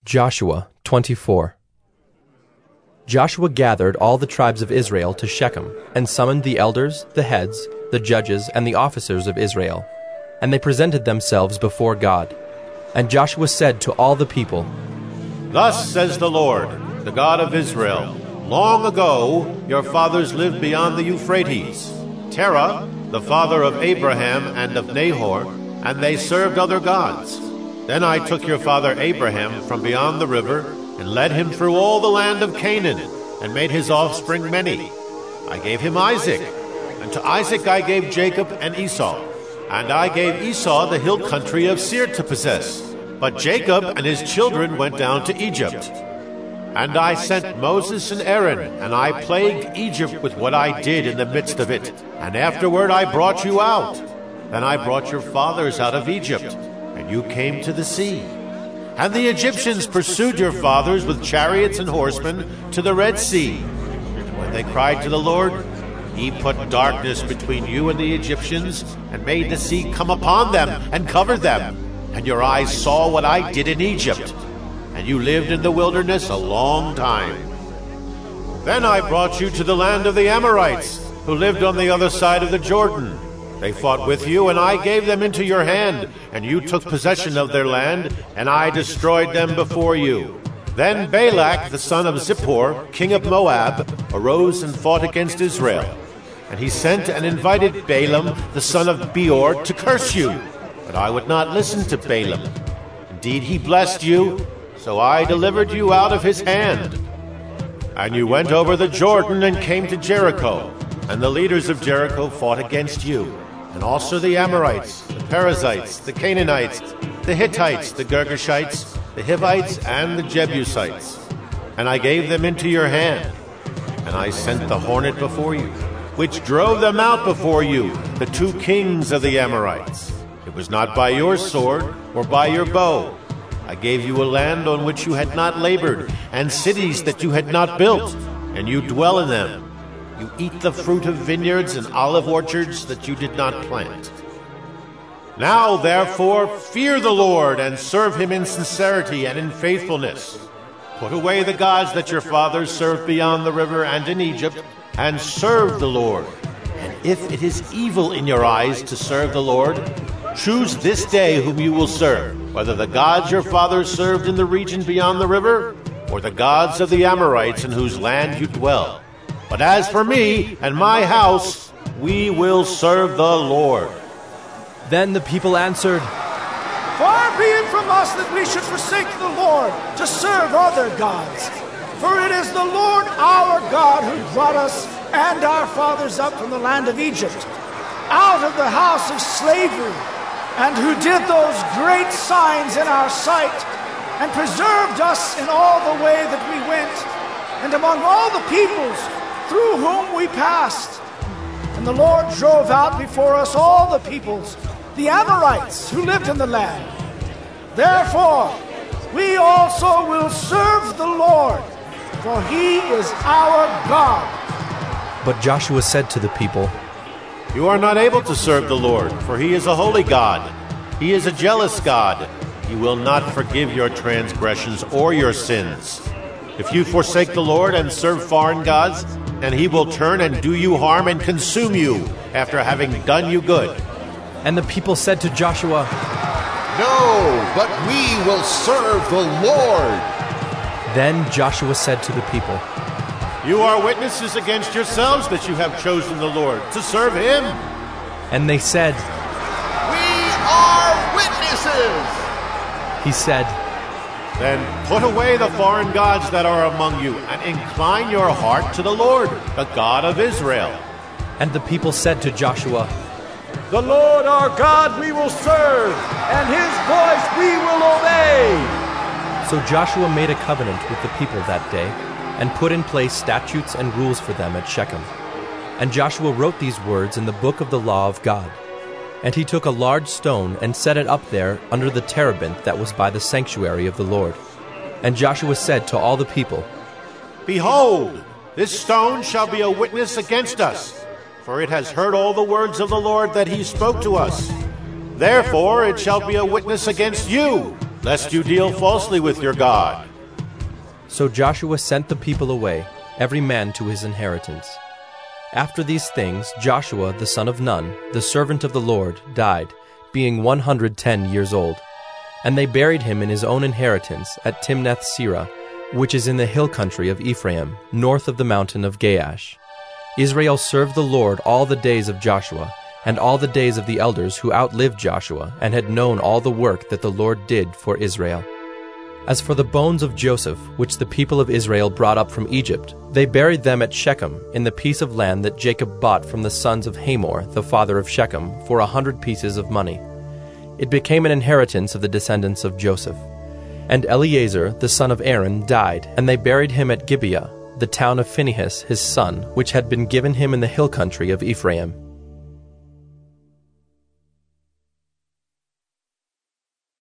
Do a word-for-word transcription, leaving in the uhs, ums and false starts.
Joshua twenty-four. Joshua gathered all the tribes of Israel to Shechem, and summoned the elders, the heads, the judges, and the officers of Israel. And they presented themselves before God. And Joshua said to all the people, Thus says the Lord, the God of Israel, long ago your fathers lived beyond the Euphrates, Terah, the father of Abraham and of Nahor, and they served other gods. Then I took your father Abraham from beyond the river, and led him through all the land of Canaan, and made his offspring many. I gave him Isaac, and to Isaac I gave Jacob and Esau. And I gave Esau the hill country of Seir to possess. But Jacob and his children went down to Egypt. And I sent Moses and Aaron, and I plagued Egypt with what I did in the midst of it. And afterward I brought you out. Then I brought your fathers out of Egypt, and you came to the sea. And the Egyptians pursued your fathers with chariots and horsemen to the Red Sea. And when they cried to the Lord, he put darkness between you and the Egyptians, and made the sea come upon them and covered them. And your eyes saw what I did in Egypt. And you lived in the wilderness a long time. Then I brought you to the land of the Amorites, who lived on the other side of the Jordan. They fought with you, and I gave them into your hand, and you took possession of their land, and I destroyed them before you. Then Balak, the son of Zippor, king of Moab, arose and fought against Israel. And he sent and invited Balaam, the son of Beor, to curse you. But I would not listen to Balaam. Indeed, he blessed you, so I delivered you out of his hand. And you went over the Jordan and came to Jericho, and the leaders of Jericho fought against you. And also the Amorites, the Perizzites, the Canaanites, the Hittites, the Girgashites, the Hivites, and the Jebusites. And I gave them into your hand. And I sent the hornet before you, which drove them out before you, the two kings of the Amorites. It was not by your sword or by your bow. I gave you a land on which you had not labored, and cities that you had not built, and you dwell in them. You eat the fruit of vineyards and olive orchards that you did not plant. Now, therefore, fear the Lord and serve him in sincerity and in faithfulness. Put away the gods that your fathers served beyond the river and in Egypt, and serve the Lord. And if it is evil in your eyes to serve the Lord, choose this day whom you will serve, whether the gods your fathers served in the region beyond the river, or the gods of the Amorites in whose land you dwell. But as for me and my house, we will serve the Lord. Then the people answered, Far be it from us that we should forsake the Lord to serve other gods. For it is the Lord our God who brought us and our fathers up from the land of Egypt, out of the house of slavery, and who did those great signs in our sight, and preserved us in all the way that we went, and among all the peoples through whom we passed. And the Lord drove out before us all the peoples, the Amorites who lived in the land. Therefore, we also will serve the Lord, for he is our God. But Joshua said to the people, You are not able to serve the Lord, for he is a holy God. He is a jealous God. He will not forgive your transgressions or your sins. If you forsake the Lord and serve foreign gods, then he will turn and do you harm and consume you after having done you good. And the people said to Joshua, No, but we will serve the Lord. Then Joshua said to the people, You are witnesses against yourselves that you have chosen the Lord to serve him. And they said, We are witnesses. He said, Then put away the foreign gods that are among you, and incline your heart to the Lord, the God of Israel. And the people said to Joshua, The Lord our God we will serve, and his voice we will obey. So Joshua made a covenant with the people that day, and put in place statutes and rules for them at Shechem. And Joshua wrote these words in the book of the law of God. And he took a large stone and set it up there under the terebinth that was by the sanctuary of the Lord. And Joshua said to all the people, Behold, this stone shall be a witness against us, for it has heard all the words of the Lord that he spoke to us. Therefore it shall be a witness against you, lest you deal falsely with your God. So Joshua sent the people away, every man to his inheritance. After these things, Joshua the son of Nun, the servant of the Lord, died, being one hundred ten years old. And they buried him in his own inheritance at Timnath-Serah, which is in the hill country of Ephraim, north of the mountain of Gaash. Israel served the Lord all the days of Joshua, and all the days of the elders who outlived Joshua, and had known all the work that the Lord did for Israel. As for the bones of Joseph, which the people of Israel brought up from Egypt, they buried them at Shechem, in the piece of land that Jacob bought from the sons of Hamor, the father of Shechem, for a hundred pieces of money. It became an inheritance of the descendants of Joseph. And Eleazar, the son of Aaron, died, and they buried him at Gibeah, the town of Phinehas his son, which had been given him in the hill country of Ephraim.